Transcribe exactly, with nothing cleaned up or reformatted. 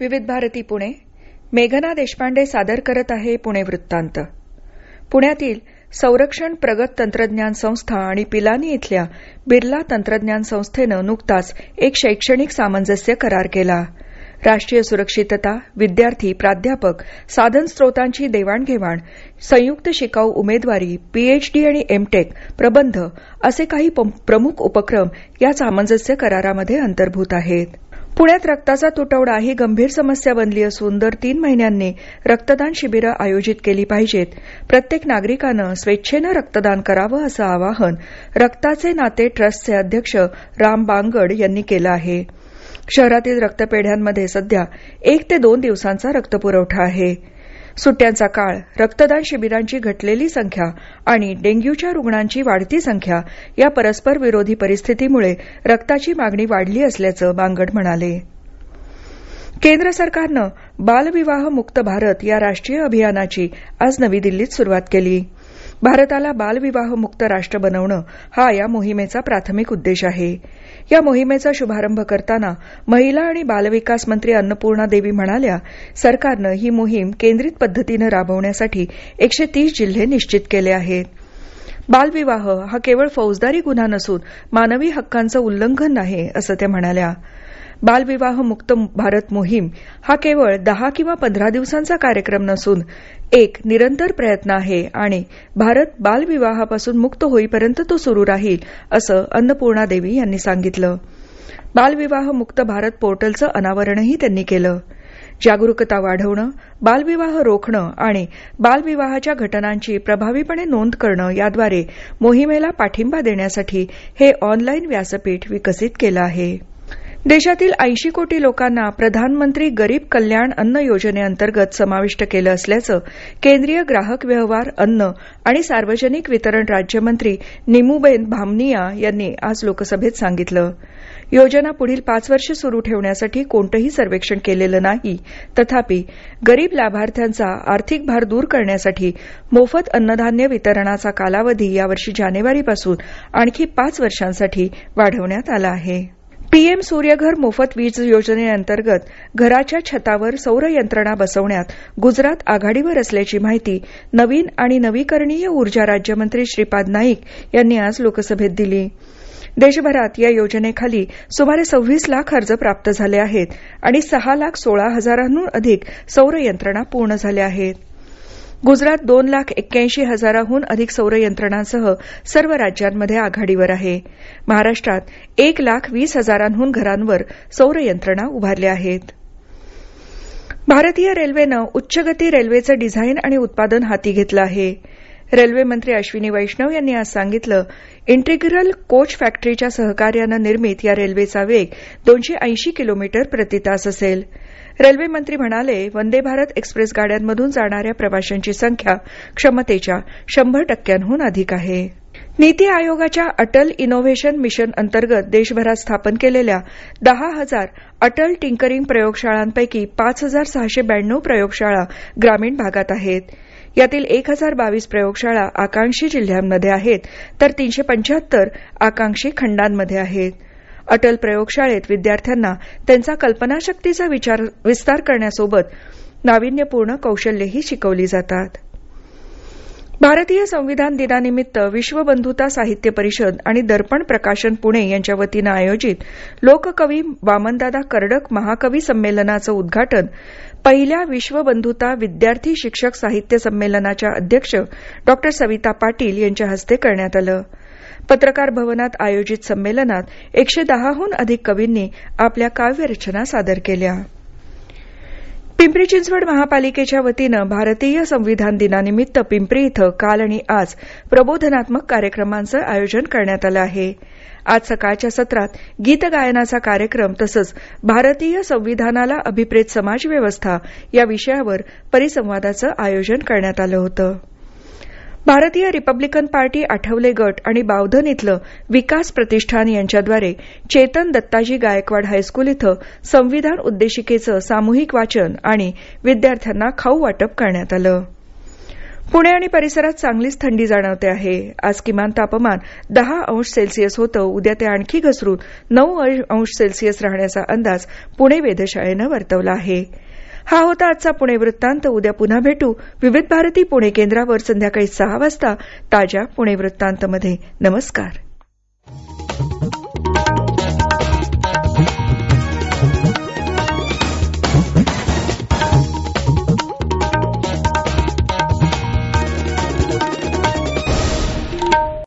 विविध भारती पुणे. मेघना देशपांडे सादर करत आहे पुणे वृत्तांत. पुण्यातील संरक्षण प्रगत तंत्रज्ञान संस्था आणि पिलानी इथल्या बिर्ला तंत्रज्ञान संस्थेनं नुकताच एक शैक्षणिक सामंजस्य करार केला. राष्ट्रीय सुरक्षितता, विद्यार्थी, प्राध्यापक, साधन स्रोतांची देवाणघेवाण, संयुक्त शिकाऊ उमेदवारी, पीएचडी आणि एमटेक, प्रबंध असे काही प्रमुख उपक्रम या सामंजस्य करारामध्ये अंतर्भूत आहेत. पुण्यात रक्ताचा तुटवडा ही गंभीर समस्या बनली असून दर तीन महिन्यांनी रक्तदान शिबिरं आयोजित केली पाहिजेत. प्रत्येक नागरिकानं स्वेच्छेनं रक्तदान करावं असं आवाहन रक्ताचे नाते ट्रस्टचे अध्यक्ष राम बांगड यांनी केलं आहे. शहरातील रक्तपेढ्यांमध्ये सध्या एक ते दोन दिवसांचा रक्तपुरवठा आहे. सुट्ट्यांचा काळ, रक्तदान शिबिरांची घटलेली संख्या आणि डेंग्यूच्या रुग्णांची वाढती संख्या या परस्पर विरोधी परिस्थितीमुळे रक्ताची मागणी वाढली असल्याचं बांगड म्हणाले. केंद्र सरकारनं बालविवाह मुक्त भारत या राष्ट्रीय अभियानाची आज नवी दिल्लीत सुरुवात केली. भारताला बालविवाह मुक्त राष्ट्र बनवणं हा या मोहिमेचा प्राथमिक उद्देश आहे. या मोहिमेचा शुभारंभ करताना महिला आणि बालविकास मंत्री अन्नपूर्णा देवी म्हणाल्या, सरकारनं ही मोहीम केंद्रित पद्धतीनं राबवण्यासाठी एकशे तीस जिल्हे निश्चित केले आहेत. बालविवाह हा केवळ फौजदारी गुन्हा नसून मानवी हक्कांचं उल्लंघन आहे असं त्या म्हणाल्या. बालविवाह मुक्त भारत मोहीम हा केवळ दहा किंवा पंधरा दिवसांचा कार्यक्रम नसून एक निरंतर प्रयत्न आहे आणि भारत बालविवाहापासून मुक्त होईपर्यंत तो सुरू राहील असं अन्नपूर्णा देवी यांनी सांगितलं. बालविवाह मुक्त भारत पोर्टलचं अनावरणही त्यांनी केलं. जागरूकता वाढवणं, बालविवाह रोखणं आणि बालविवाहाच्या घटनांची प्रभावीपणे नोंद करणं याद्वारे मोहिमेला पाठिंबा देण्यासाठी हे ऑनलाईन व्यासपीठ विकसित केलं आहे. देशातील ऐंशी कोटी लोकांना प्रधानमंत्री गरीब कल्याण अन्न योजनेअंतर्गत समाविष्ट केलं असल्याचं केंद्रीय ग्राहक व्यवहार, अन्न आणि सार्वजनिक वितरण राज्यमंत्री निमुबेन भामनिया यांनी आज लोकसभेत सांगितलं. योजना पुढील पाच वर्ष सुरू ठेवण्यासाठी कोणतंही सर्वेक्षण केलेलं नाही. तथापि गरीब लाभार्थ्यांचा आर्थिक भार दूर करण्यासाठी मोफत अन्नधान्य वितरणाचा कालावधी यावर्षी जानेवारीपासून आणखी पाच वर्षांसाठी वाढवण्यात आला आहे. पीएम सूर्यघर मोफत वीज योजनेअंतर्गत घराच्या छतावर सौर यंत्रणा बसवण्यात गुजरात आघाडीवर असल्याची माहिती नवीन आणि नवीकरणीय ऊर्जा राज्यमंत्री श्रीपाद नाईक यांनी आज लोकसभेत दिली. देशभरात या योजनेखाली सुमारे सव्वीस लाख अर्ज प्राप्त झाले आहेत आणि सहा लाख सोळा हजारांहून अधिक सौर यंत्रणा पूर्ण झाल्या आहेत. गुजरात दोन लाख एक्क्याऐंशी हजाराहून अधिक सौर यंत्रणांसह सर्व राज्यांमध्ये आघाडीवर आहे. महाराष्ट्रात एक लाख वीस हजारांहून घरांवर सौर यंत्रणा उभारल्या आहेत. भारतीय रेल्वेनं उच्चगती रेल्वेचं डिझाईन आणि उत्पादन हाती घेतलं आहे. रेल्वे मंत्री अश्विनी वैष्णव यांनी आज सांगितलं, इंटिग्रल कोच फॅक्टरीच्या सहकार्यानं निर्मित या रेल्वेचा वेग दोनशे ऐंशी किलोमीटर प्रतितास असेल. रेल्वे मंत्री म्हणाले, वंदे भारत एक्सप्रेस गाड्यांमधून जाणाऱ्या प्रवाशांची संख्या क्षमतेच्या शंभर टक्क्यांहून अधिक आहे. नीती आयोगाच्या अटल इनोव्हेशन मिशन अंतर्गत देशभरात स्थापन केलेल्या दहा हजार अटल टिंकरिंग प्रयोगशाळांपैकी पाच हजार सहाशे ब्याण्णव प्रयोगशाळा ग्रामीण भागात आहेत. यातील एक हजार बावीस प्रयोगशाळा आकांक्षी जिल्ह्यांमध्ये आहेत तर तीनशे पंच्याहत्तर आकांक्षी खंडांमध्ये आहेत. अटल प्रयोगशाळेत विद्यार्थ्यांना त्यांचा कल्पनाशक्तीचा विचार विस्तार करण्यासोबत नाविन्यपूर्ण कौशल्यही शिकवली जातात. भारतीय संविधान दिनानिमित्त विश्वबंधुता साहित्य परिषद आणि दर्पण प्रकाशन पुणे यांच्या वतीनं आयोजित लोककवी वामनदादा कर्डक महाकवी संमेलनाचं उद्घाटन पहिल्या विश्वबंधुता विद्यार्थी शिक्षक साहित्य संमेलनाच्या अध्यक्ष डॉक्टर सविता पाटील यांच्या हस्ते करण्यात आलं. पत्रकार भवनात आयोजित संमेलनात एकशे दहाहून अधिक कवींनी आपल्या काव्यरचना सादर केल्या. पिंपरी चिंचवड महापालिकेच्या वतीनं भारतीय संविधान दिनानिमित्त पिंपरी इथं काल आणि आज प्रबोधनात्मक कार्यक्रमांचं आयोजन करण्यात आलं आहे. आज सकाळच्या सत्रात गीतगायनाचा कार्यक्रम तसंच भारतीय संविधानाला अभिप्रेत समाजव्यवस्था या विषयावर परिसंवादाचं आयोजन करण्यात आलं होतं. भारतीय रिपब्लिकन पार्टी आठवले गट आणि बावधन इथलं विकास प्रतिष्ठान यांच्याद्वारे चेतन दत्ताजी गायकवाड हायस्कूल इथं संविधान उद्देशिकेचं सामूहिक वाचन आणि विद्यार्थ्यांना खाऊ वाटप करण्यात आलं. पुणे आणि परिसरात चांगलीच थंडी जाणवते आहे. आज किमान तापमान दहा अंश सेल्सिअस होतं. उद्या ते आणखी घसरून नऊ अंश सेल्सिअस राहण्याचा अंदाज पुणे वेधशाळेनं वर्तवला आहे. हा होता आजचा पुणे वृत्तांत. उद्या पुन्हा भेटू विविध भारती पुणे केंद्रावर संध्याकाळी सहा वाजता ताज्या पुणे वृत्तांतमध्ये. नमस्कार.